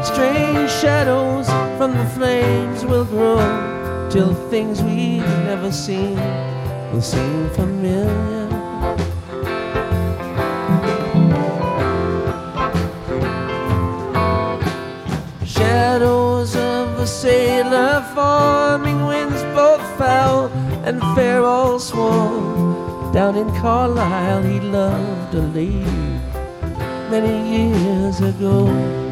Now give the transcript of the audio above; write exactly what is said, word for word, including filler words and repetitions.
Strange shadows from the flames will grow till things we've never seen will seem familiar. Shadows of a sailor forming, winds both foul and fair all swore. Down in Carlisle he loved a lady many years ago.